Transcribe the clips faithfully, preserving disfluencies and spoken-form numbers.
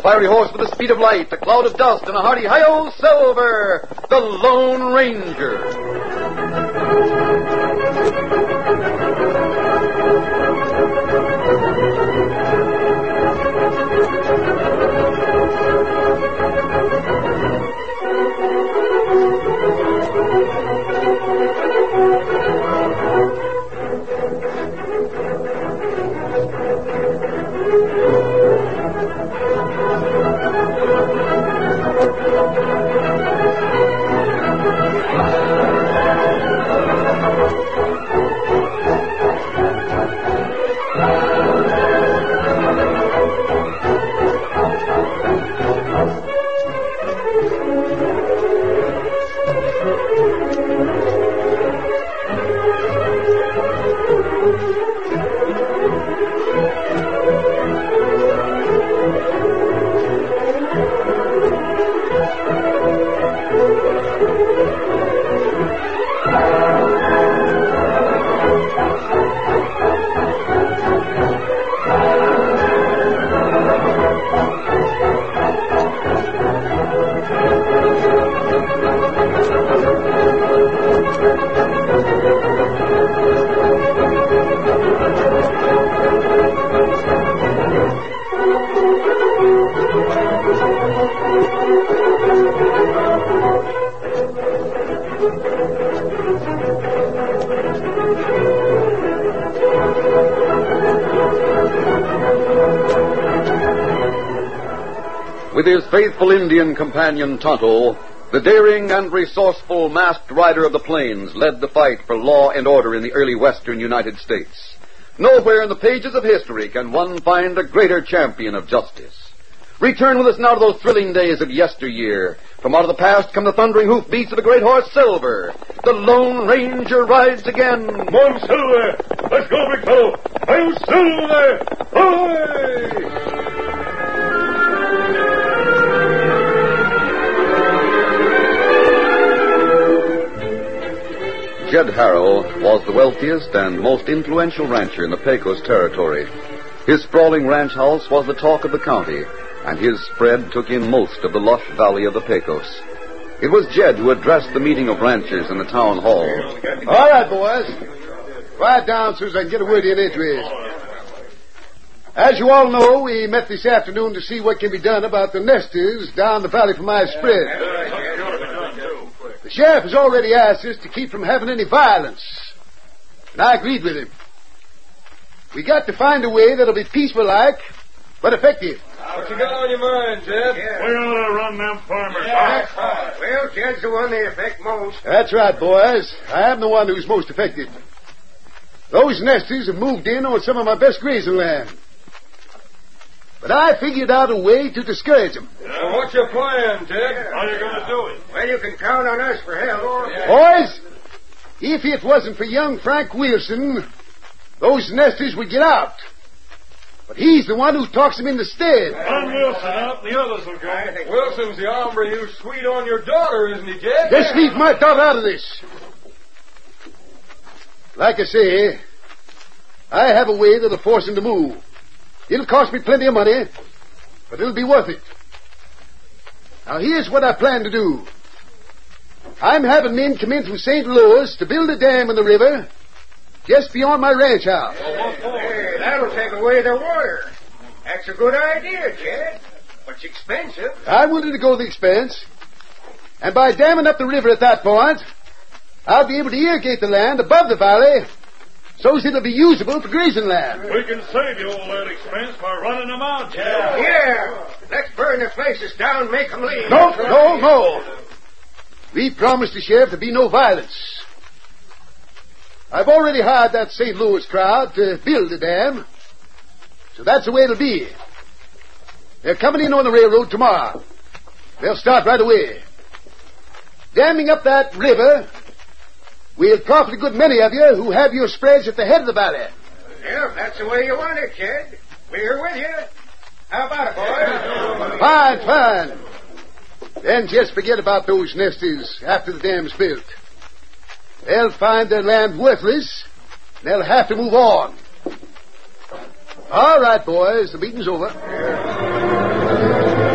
fiery horse with the speed of light, a cloud of dust, and a hearty hi-yo Silver, the Lone Ranger. With his faithful Indian companion Tonto, the daring and resourceful masked rider of the plains led the fight for law and order in the early western United States. Nowhere in the pages of history can one find a greater champion of justice. Return with us now to those thrilling days of yesteryear. From out of the past come the thundering hoofbeats of the great horse Silver. The Lone Ranger rides again. Come on, Silver! Let's go, big fellow! I'm Silver! Ahoy! Jed Harrell was the wealthiest and most influential rancher in the Pecos territory. His sprawling ranch house was the talk of the county, and his spread took in most of the lush valley of the Pecos. It was Jed who addressed the meeting of ranchers in the town hall. All right, boys. Quiet down so as I can get a word in edgeways. As you all know, we met this afternoon to see what can be done about the nesters down the valley from my spread. The sheriff has already asked us to keep from having any violence, and I agreed with him. We got to find a way that'll be peaceful-like, but effective. What you got on your mind, Jed? Yeah. We ought to run them farmers Yeah. off. Well, Jed's the one they affect most. That's right, boys. I am the one who's most affected. Those nesters have moved in on some of my best grazing land. But I figured out a way to discourage them. Well, what's your plan, Jed? How you going to do it? Well, you can count on us for help. Boys, if it wasn't for young Frank Wilson, those nesters would get out. But he's the one who talks them into stead. Run Wilson out, the others will go. Wilson's the hombre who's sweet on your daughter, isn't he, Jed? Just leave my daughter out of this. Like I say, I have a way that'll force him to move. It'll cost me plenty of money, but it'll be worth it. Now, here's what I plan to do. I'm having men come in from Saint Louis to build a dam in the river just beyond my ranch house. Hey, that'll take away the water. That's a good idea, Jed. But it's expensive. I'm willing to go the expense. And by damming up the river at that point, I'll be able to irrigate the land above the valley so as it'll be usable for grazing land. We can save you all that expense by running them out, Jed. Yeah. Let's burn the places down and make them leave. No, no, no. We promised the sheriff there'd be no violence. I've already hired that Saint Louis crowd to build the dam, so that's the way it'll be. They're coming in on the railroad tomorrow. They'll start right away. Damming up that river, we'll profit a good many of you who have your spreads at the head of the valley. Yeah, if that's the way you want it, Jed. We're with you. How about it, boys? Fine, fine. Then just forget about those nesters after the dam's built. They'll find their land worthless, and they'll have to move on. All right, boys, the meeting's over.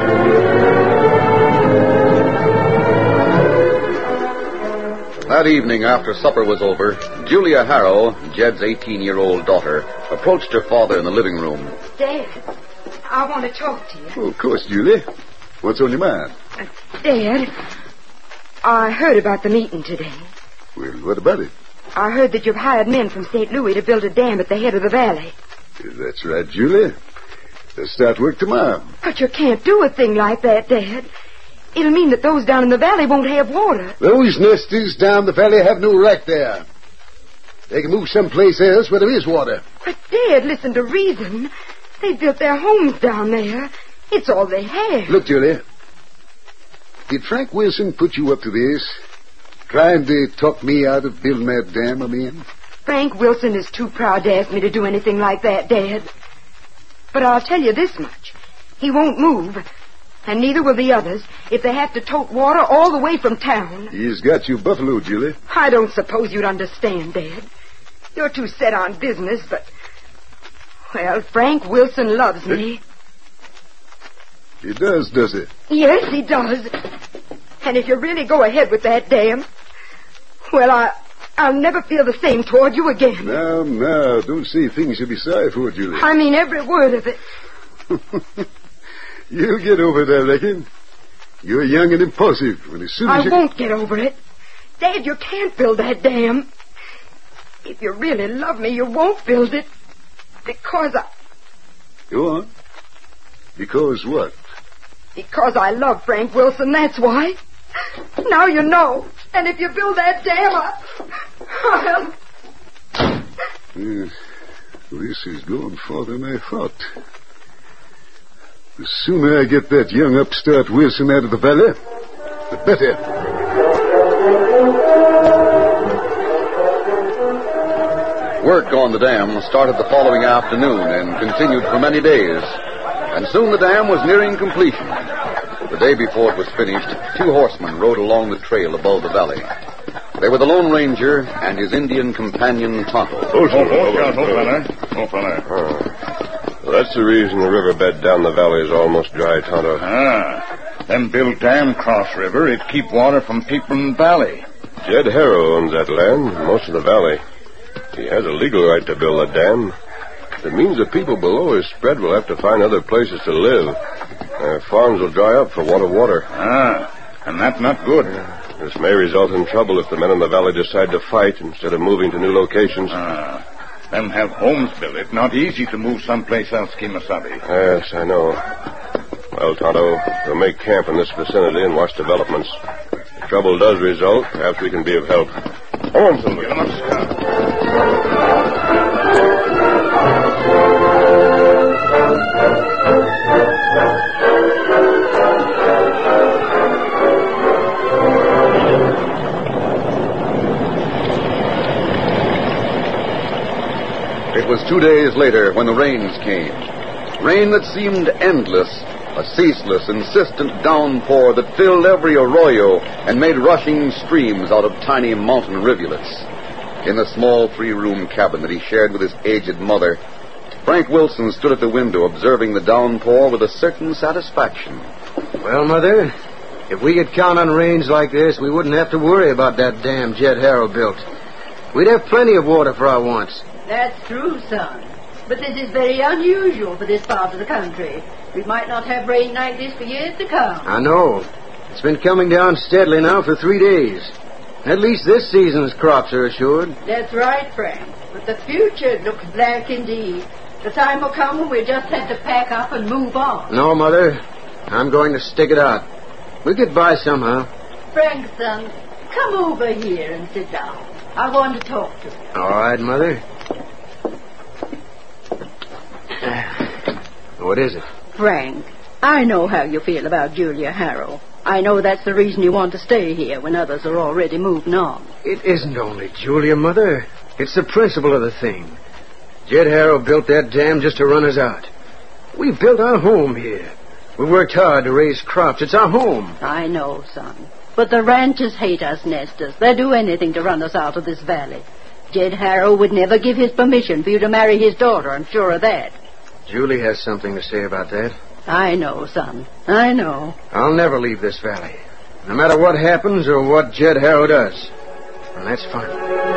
That evening, after supper was over, Julia Harrow, Jed's eighteen-year-old daughter, approached her father in the living room. Dad, I want to talk to you. Oh, of course, Julie. What's on your mind? Uh, Dad, I heard about the meeting today. Well, what about it? I heard that you've hired men from Saint Louis to build a dam at the head of the valley. That's right, Julie. Let's start work tomorrow. But you can't do a thing like that, Dad. It'll mean that those down in the valley won't have water. Those nesters down the valley have no right there. They can move someplace else where there is water. But, Dad, listen to reason. They built their homes down there. It's all they have. Look, Julia. Did Frank Wilson put you up to this? Trying to talk me out of building that dam, I mean? Frank Wilson is too proud to ask me to do anything like that, Dad. But I'll tell you this much. He won't move. And neither will the others if they have to tote water all the way from town. He's got you buffaloed, Julie. I don't suppose you'd understand, Dad. You're too set on business, but... Well, Frank Wilson loves me. He does, does he? Yes, he does. And if you really go ahead with that dam... Well, I... I'll never feel the same toward you again. Now, now, don't say things you'll be sorry for, Julie. I mean every word of it. You'll get over it, I reckon. You're young and impulsive. When as soon as I you... won't get over it. Dad, you can't build that dam. If you really love me, you won't build it. Because I... Go on. Because what? Because I love Frank Wilson, that's why. Now you know. And if you build that dam, I... I'll... Yeah, this is going farther than I thought. The sooner I get that young upstart Wilson out of the valley, the better. Work on the dam started the following afternoon and continued for many days. And soon the dam was nearing completion. The day before it was finished, two horsemen rode along the trail above the valley. They were the Lone Ranger and his Indian companion, Tonto. Oh, oh, oh, oh, fella. Oh, fella. Oh. Well, that's the reason the riverbed down the valley is almost dry, Tonto. Ah. Them build dam cross river, it keep water from people in the valley. Jed Harrow owns that land, most of the valley. He has a legal right to build a dam. It means the people below his spread will have to find other places to live. Their farms will dry up for want of water. Ah, and that's not good. This may result in trouble if the men in the valley decide to fight instead of moving to new locations. Ah, them have homes built. It's not easy to move someplace else, Kimasabi. Yes, I know. Well, Tonto, we'll make camp in this vicinity and watch developments. If trouble does result, perhaps we can be of help. Come on, Silver. Get 'em up, Scout. It was two days later when the rains came. Rain that seemed endless, a ceaseless, insistent downpour that filled every arroyo and made rushing streams out of tiny mountain rivulets. In the small three-room cabin that he shared with his aged mother, Frank Wilson stood at the window observing the downpour with a certain satisfaction. Well, Mother, if we could count on rains like this, we wouldn't have to worry about that dam Jed Harrow built. We'd have plenty of water for our wants. That's true, son. But this is very unusual for this part of the country. We might not have rain like this for years to come. I know. It's been coming down steadily now for three days. At least this season's crops are assured. That's right, Frank. But the future looks black indeed. The time will come when we'll just have to pack up and move on. No, Mother. I'm going to stick it out. We'll get by somehow. Frank, son, come over here and sit down. I want to talk to you. All right, Mother. What is it? Frank, I know how you feel about Julia Harrow. I know that's the reason you want to stay here when others are already moving on. It isn't only Julia, Mother. It's the principle of the thing. Jed Harrow built that dam just to run us out. We built our home here. We worked hard to raise crops. It's our home. I know, son. But the ranchers hate us nesters. They'll do anything to run us out of this valley. Jed Harrow would never give his permission for you to marry his daughter, I'm sure of that. Julie has something to say about that. I know, son. I know. I'll never leave this valley. No matter what happens or what Jed Harrow does. And that's fine.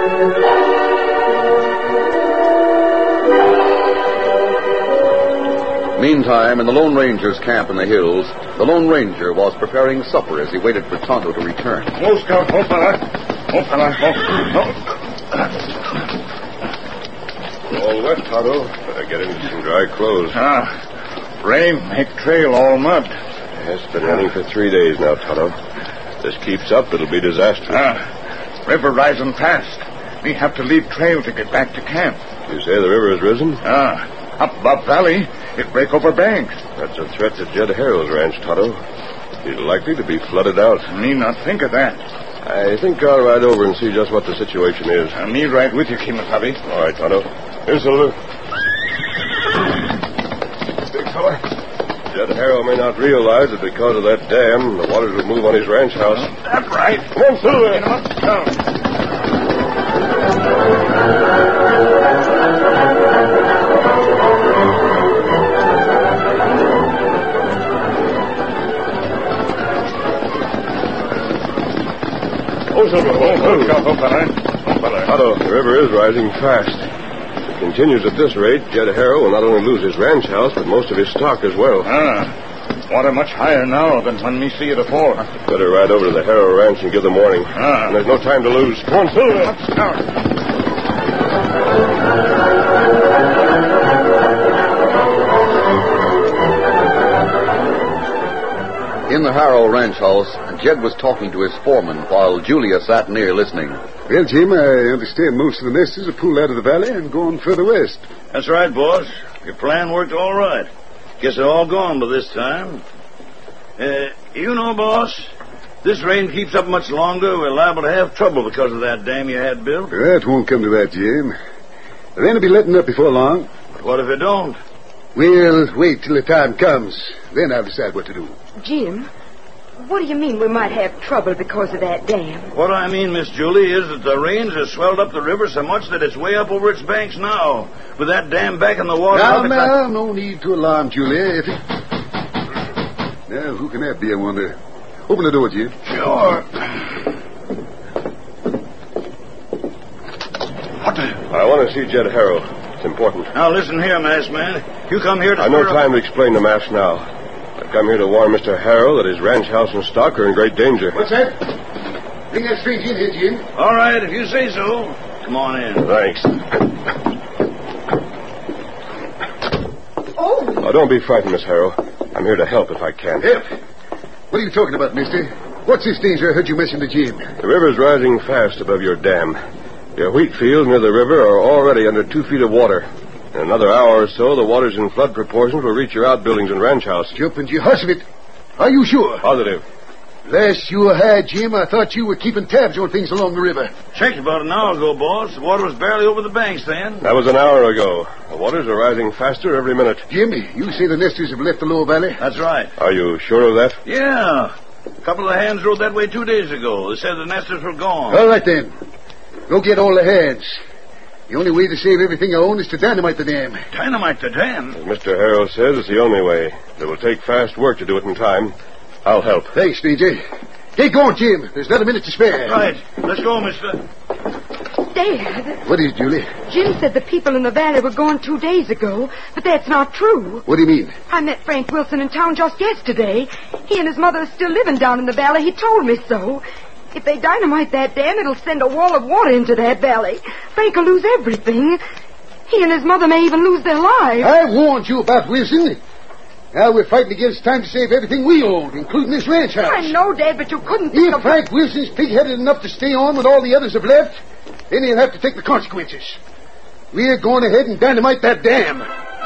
Meantime, in the Lone Ranger's camp in the hills, the Lone Ranger was preparing supper as he waited for Tonto to return. Oh, Scout. Oh, fella. Oh, fella. Oh, oh. All wet, Tonto. Better get into some dry clothes. Ah. Rain make trail all mud. Yes, been running for three days now, Tonto. If this keeps up, it'll be disastrous. Ah, river rising fast. We have to leave trail to get back to camp. You say the river has risen? Ah, up above valley, it break over banks. That's a threat to Jed Harrow's ranch, Tonto. He's likely to be flooded out. Me not think of that. I think I'll ride over and see just what the situation is. Uh, me right with you, Kimasabi. All right, Tonto. Here's Silver. Jed Harrow may not realize that because of that dam, the waters will move on his ranch house. That's right. Come on, Silver. Get him up. Down. Oh, Silver. Oh, oh, Scout. Oh, fella. Oh, fella. Tonto, the river is rising fast. Continues at this rate, Jed Harrow will not only lose his ranch house, but most of his stock as well. Ah, water much higher now than when me see it afore. Better ride over to the Harrow ranch and give them warning. Ah. And there's no time to lose. Come on, Silver. Up, Scout. In the Harrow ranch house, Jed was talking to his foreman while Julia sat near listening. Well, Jim, I understand most of the nesters are pulled out of the valley and going further west. That's right, boss. Your plan worked all right. Guess they're all gone by this time. Uh, you know, boss, this rain keeps up much longer, we're liable to have trouble because of that dam you had built. That won't come to that, Jim. The rain will be letting up before long. But what if it don't? We'll wait till the time comes. Then I'll decide what to do. Jim, what do you mean we might have trouble because of that dam? What I mean, Miss Julie, is that the rains have swelled up the river so much that it's way up over its banks now. With that dam back in the water... Now, it's now, like... no need to alarm, Julia. If it... Now, who can that be, I wonder? Open the door, Jim. Sure. What the... I want to see Jed Harrow. It's important. Now, listen here, masked man. You come here to... I've no stir up- time to explain the mask now. I've come here to warn Mister Harrow that his ranch house and stock are in great danger. What's that? Bring that stranger in here, Jim. All right, if you say so. Come on in. Thanks. Oh, Oh, don't be frightened, Miss Harrow. I'm here to help if I can. Help? What are you talking about, mister? What's this danger I heard you mention to Jim? The river's rising fast above your dam. Your wheat fields near the river are already under two feet of water. In another hour or so, the waters in flood proportions will reach your outbuildings and ranch house. Jumping you hush of it. Are you sure? Positive. Last you had, Jim, I thought you were keeping tabs on things along the river. Checked about an hour ago, boss. The water was barely over the banks then. That was an hour ago. The waters are rising faster every minute. Jim, you say the nesters have left the lower valley? That's right. Are you sure of that? Yeah. A couple of hands rode that way two days ago. They said the nesters were gone. All right, then. Go get all the hands. The only way to save everything I own is to dynamite the dam. Dynamite the dam? As Mister Harrow says, it's the only way. It will take fast work to do it in time. I'll help. Thanks, stranger. Get going, Jim. There's not a minute to spare. Right. Let's go, mister. Dad, What is it, Julie? Jim said the people in the valley were gone two days ago, but that's not true. What do you mean? I met Frank Wilson in town just yesterday. He and his mother are still living down in the valley. He told me so. If they dynamite that dam, it'll send a wall of water into that valley. Frank will lose everything. He and his mother may even lose their lives. I warned you about Wilson. Now we're fighting against time to save everything we own, including this ranch house. I know, Dad, but you couldn't think If of... Frank Wilson's pig-headed enough to stay on when all the others have left, then he'll have to take the consequences. We're going ahead and dynamite that dam.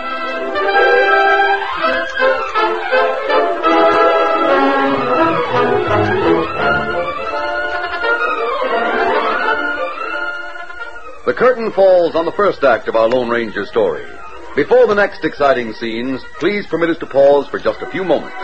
The curtain falls on the first act of our Lone Ranger story. Before the next exciting scenes, please permit us to pause for just a few moments.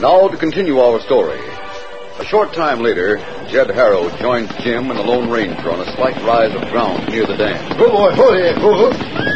Now to continue our story. A short time later, Jed Harrow joined Jim and the Lone Ranger on a slight rise of ground near the dam. Oh, boy, hold it. Oh,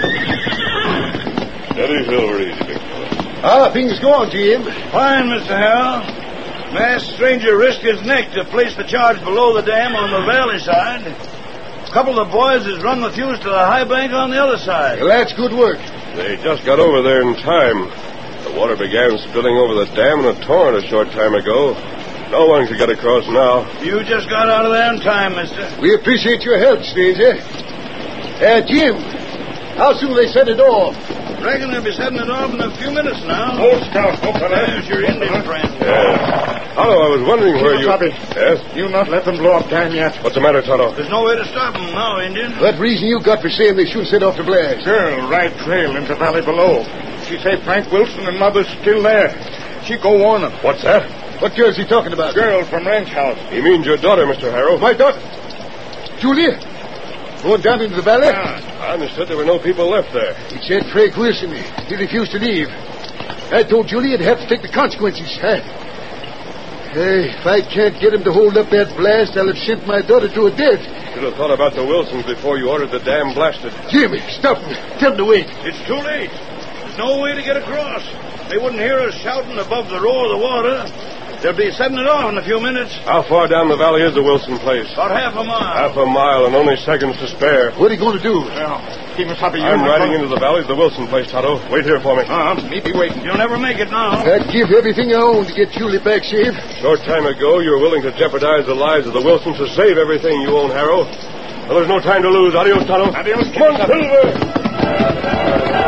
Steady, Silver, easy, big fella. ah, things go on, Jim. Fine, Mister Harrell. Masked stranger risked his neck to place the charge below the dam on the valley side. A couple of the boys has run the fuse to the high bank on the other side. Well, that's good work. They just got over there in time. The water began spilling over the dam in a torrent a short time ago. No one could get across now. You just got out of there in time, mister. We appreciate your help, stranger. Uh, Jim, how soon will they set it off? Reckon they'll be setting it off in a few minutes now. Oh, Scout, oh, fella. There's your Indian friend. Yes. Tonto, I was wondering where you... Wasabi. Yes? You not let them blow up dam yet. What's the matter, Tonto? There's no way to stop them now, Indian. What reason you got for saying they shouldn't set off the blast? Girl, right trail into valley below. She say Frank Wilson and Mother's still there. She go warn them. What's that? What girl's he talking about? Girl from ranch house. He means your daughter, Mister Harrow. My daughter. Julia. Going down into the valley? Yeah. I understood there were no people left there. He said Frank Wilson. He refused to leave. I told Julia he'd have to take the consequences. I... Hey, if I can't get him to hold up that blast, I'll have sent my daughter to her death. Should have thought about the Wilsons before you ordered the dam blasted. Jimmy, stop him. Tell him to wait. It's too late. There's no way to get across. They wouldn't hear us shouting above the roar of the water. They'll be setting it off in a few minutes. How far down the valley is the Wilson place? About half a mile. Half a mile and only seconds to spare. What are you going to do? Well, keep us happy. I'm riding into the valley of the Wilson place, Tonto. Wait here for me. Uh, me be waiting. You'll never make it now. I'd give everything I own to get Julie back safe. Short time ago, you were willing to jeopardize the lives of the Wilsons to save everything you own, Harrow. Well, there's no time to lose. Adios, Tonto. Adios, Come on, Silver.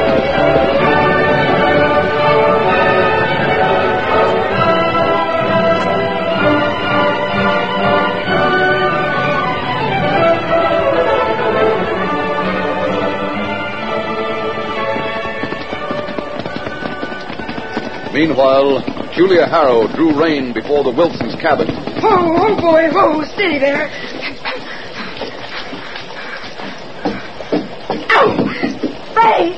Meanwhile, Julia Harrow drew rein before the Wilsons' cabin. Oh, oh, boy, oh, steady there. Ow! Frank!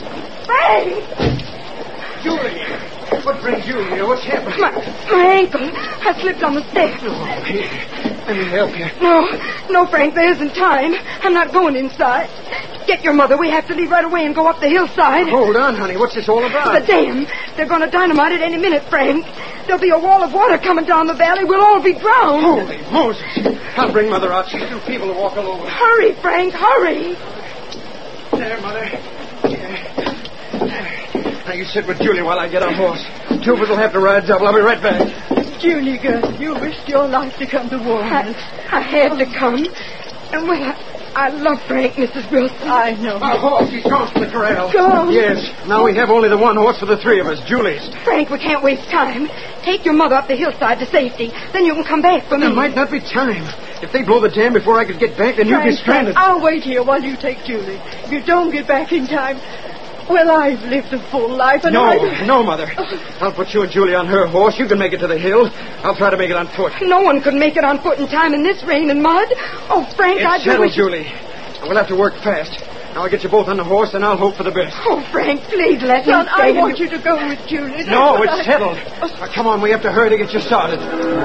Frank! Julia! What brings you here? What's happened? My, my ankle. I slipped on the steps. Oh, here. Let me help you. No, no, Frank, there isn't time. I'm not going inside. Get your mother. We have to leave right away and go up the hillside. Hold on, honey. What's this all about? The dam. They're going to dynamite it any minute, Frank. There'll be a wall of water coming down the valley. We'll all be drowned. Holy Moses. I'll bring Mother out. She's too feeble to walk alone. Hurry, Frank, hurry. There, Mother. There. Now, you sit with Julie while I get on horse. Two of us will have to ride double. I'll be right back. Julie, girl, you risked your life to come to warn us. I, I had to come. And when I... I love Frank, Missus Wilson. I know. Our horse, he's gone from the corral. Gone? Yes. Now we have only the one horse for the three of us, Julie's. Frank, we can't waste time. Take your mother up the hillside to safety. Then you can come back for me. There might not be time. If they blow the dam before I could get back, then you'll be Frank, stranded. Frank, I'll wait here while you take Julie. If you don't get back in time, well, I've lived a full life, and No, I... no, Mother. I'll put you and Julie on her horse. You can make it to the hill. I'll try to make it on foot. No one could make it on foot in time in this rain and mud. Oh, Frank, It's I do settled, wish... Julie. We'll have to work fast. Now I'll get you both on the horse, and I'll hope for the best. Oh, Frank, please let Son, me stay. I and want you to go with Julie. That's No, what it's I- settled. Now, come on, we have to hurry to get you started.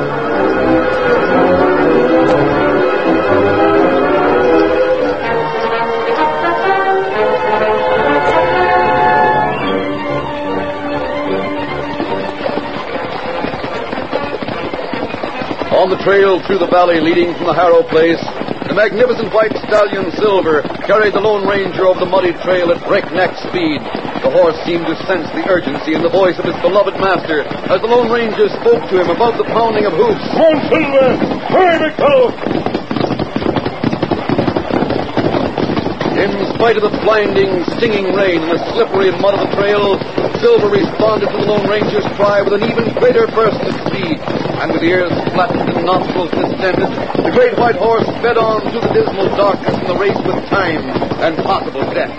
On the trail through the valley leading from the Harrow place, the magnificent white stallion Silver carried the Lone Ranger over the muddy trail at breakneck speed. The horse seemed to sense the urgency in the voice of his beloved master as the Lone Ranger spoke to him above the pounding of hoofs. Come on, Silver! Hurry, big fellow! In spite of the blinding, stinging rain and the slippery mud of the trail, Silver responded to the Lone Ranger's cry with an even greater burst of speed. And with ears flattened and nostrils distended, the great white horse sped on through the dismal darkness in the race with time and possible death.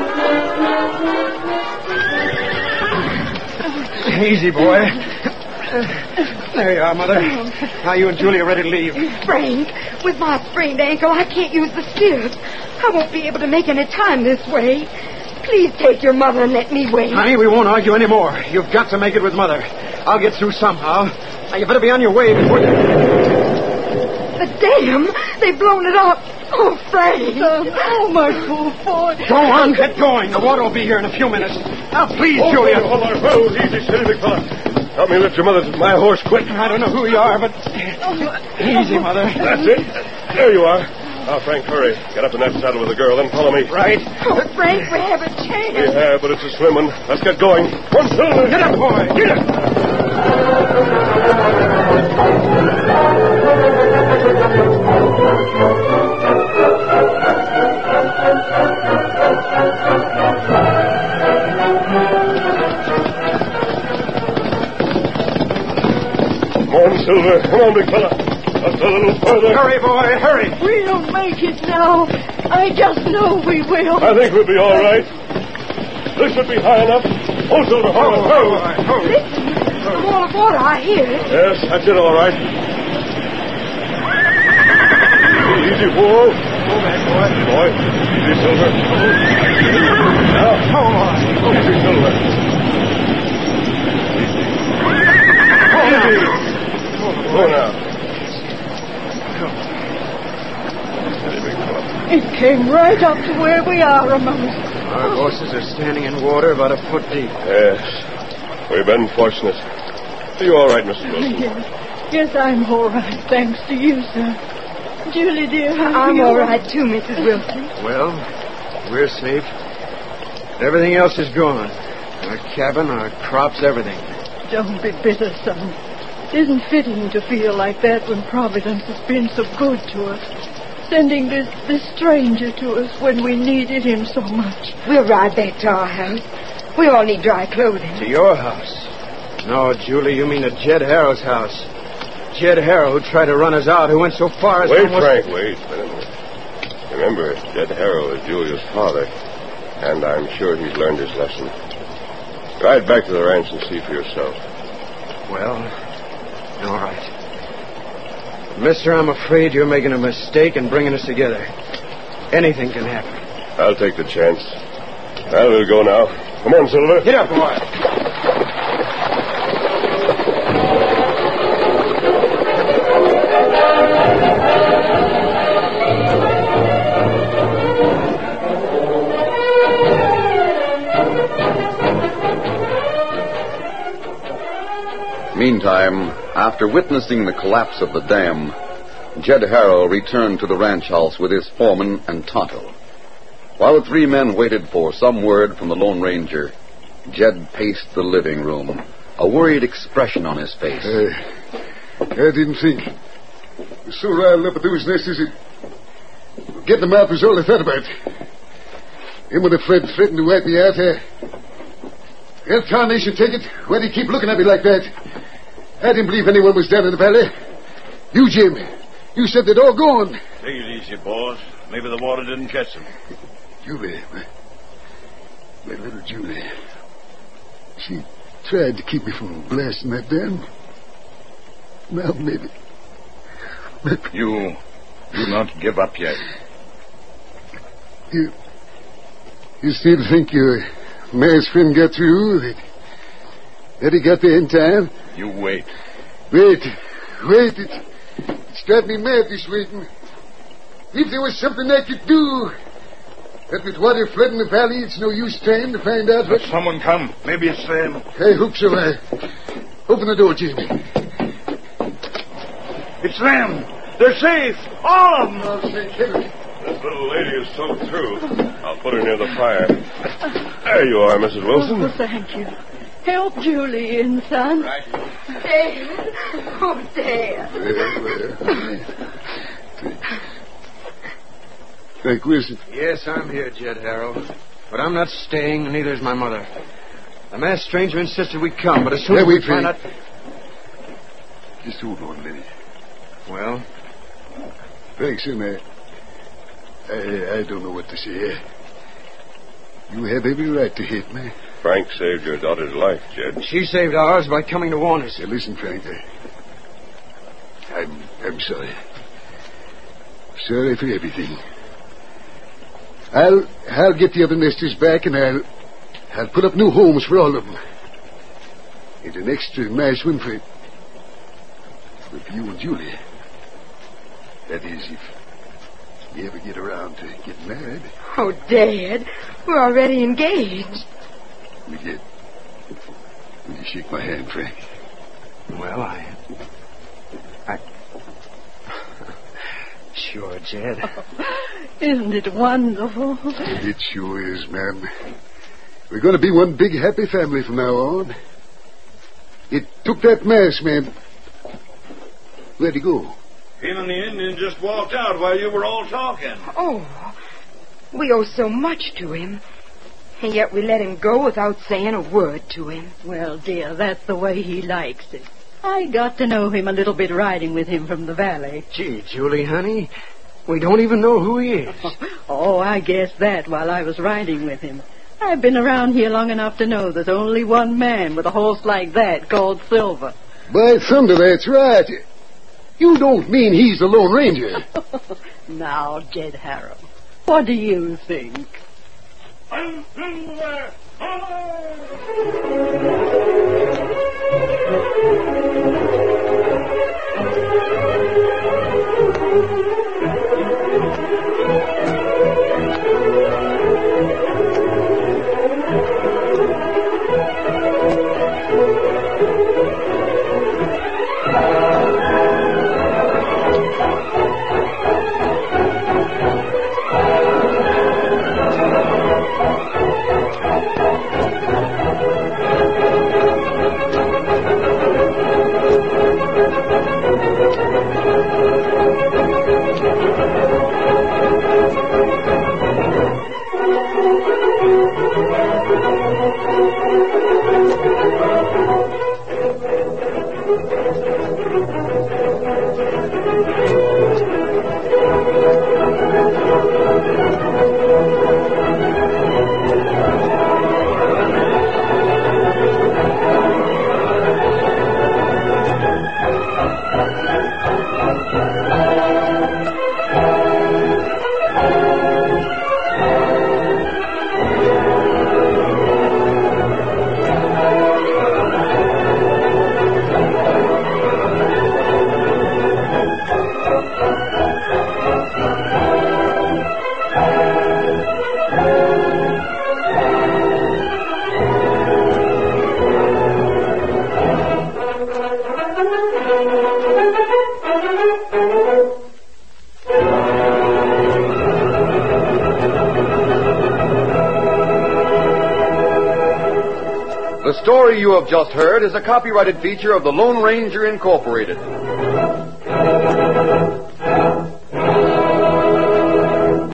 Easy, boy. There you are, Mother. Now you and Julie are ready to leave. Frank, with my sprained ankle, I can't use the stairs. I won't be able to make any time this way. Please take your mother and let me wait. Honey, we won't argue anymore. You've got to make it with Mother. I'll get through somehow. Now, you better be on your way before you... The dam! They've blown it up. Oh, Frank. Son, oh, my poor boy. Go on, get going. The water will be here in a few minutes. Now, please, Oh, Julia. Hold on, hold on. Easy, steady, big fella. Help me lift your mother to my horse, quick. I don't know who you are, but... Easy, Mother. That's it. There you are. Now, Frank, hurry. Get up in that saddle with the girl, then follow me. Right. Oh, Frank, we have a chance. We have, but it's a slim one. Let's get going. One, Silver. Get up, boy. Get up. Come on, Silver. Come on, big fella. Just a little further. Hurry, boy, hurry. We'll make it now. I just know we will. I think we'll be all right. This should be high enough. Oh, Silver, ho, ho. Listen, the wall of water, I hear it. Yes, that's it, all right. Easy, whoa. Go back, boy. Easy, boy. Easy, Silver. Now, Hold on. easy, Silver. Easy. Go now. Steady, big fella. It came right up to where we are, Ramon. Our horses are standing in water about a foot deep. Yes. We've been fortunate. Are you all right, Missus Wilson? Yes, yes, I'm all right, thanks to you, sir. Julie, dear, how are I'm you? all right, too, Missus Wilson. Well, we're safe. Everything else is gone. Our cabin, our crops, everything. Don't be bitter, son. It isn't fitting to feel like that when Providence has been so good to us. Sending this, this stranger to us when we needed him so much. We'll ride back to our house. We all need dry clothing. To your house. No, Julie, you mean to Jed Harrow's house. Jed Harrow, who tried to run us out, who went so far as... Wait, almost... Frank, wait. Wait a minute. Remember, Jed Harrow is Julia's father, and I'm sure he's learned his lesson. Ride back to the ranch and see for yourself. Well, all right. Mister, I'm afraid you're making a mistake in bringing us together. Anything can happen. I'll take the chance. Well, we'll go now. Come on, Silver. Get up, boy. Meantime, after witnessing the collapse of the dam, Jed Harrow returned to the ranch house with his foreman and Tonto. While the three men waited for some word from the Lone Ranger, Jed paced the living room, a worried expression on his face. Uh, I didn't think. It was so riled up at those nesters that getting them out was all I thought about. Him with a Fred threatened to wipe me out. Uh, well, tarnation, take it. Why do you keep looking at me like that? I didn't believe anyone was down in the valley. You, Jim, you said they'd all gone. Take it easy, boss. Maybe the water didn't catch them. Julie, my, my little Julie. She tried to keep me from blasting that dam. Now, maybe. maybe. You do not give up yet. You, you still think your mayor's friend got through? That, that he got there in time? You wait. Wait, wait. It, it's got me mad, this waiting. If there was something I could do. But with water flooding the valley, it's no use trying to find out what... Let someone come. Maybe it's them. I hope so. I... Open the door, Jimmy. It's them. They're safe. All of them. Oh, Saint Henry. This little lady is soaked through. I'll put her near the fire. There you are, Missus Wilson. Oh, thank you. Help Julie in, son. Dad. Oh, Dad. Well, well. Frank Wilson. Yes, I'm here, Jed Harrow. But I'm not staying, and neither is my mother. The masked stranger insisted we come, but as soon Hey, as we wait, find out... Frank. Just hold on a minute. Well, Frank, son, I, I, I don't know what to say. You have every right to hate me. Frank saved your daughter's life, Jed. She saved ours by coming to warn us. Now, listen, Frank. I, I'm, I'm sorry. Sorry for everything. I'll, I'll get the other nesters back, and I'll, I'll put up new homes for all of them. And an extra nice one for, for you and Julia. That is, if you ever get around to getting married. Oh, Dad, we're already engaged. Will you, will you shake my hand, Frank? Well, I... I... Sure, Jed. Oh, isn't it wonderful? It sure is, ma'am. We're going to be one big happy family from now on. It took that masked man. Where'd he go? Him and the Indian just walked out while you were all talking. Oh, we owe so much to him. And yet we let him go without saying a word to him. Well, dear, that's the way he likes it. I got to know him a little bit riding with him from the valley. Gee, Julie, honey, we don't even know who he is. Oh, I guessed that while I was riding with him. I've been around here long enough to know there's only one man with a horse like that called Silver. By thunder, that's right. You don't mean he's the Lone Ranger. Now, Jed Harrow, what do you think? The story you have just heard is a copyrighted feature of the Lone Ranger Incorporated.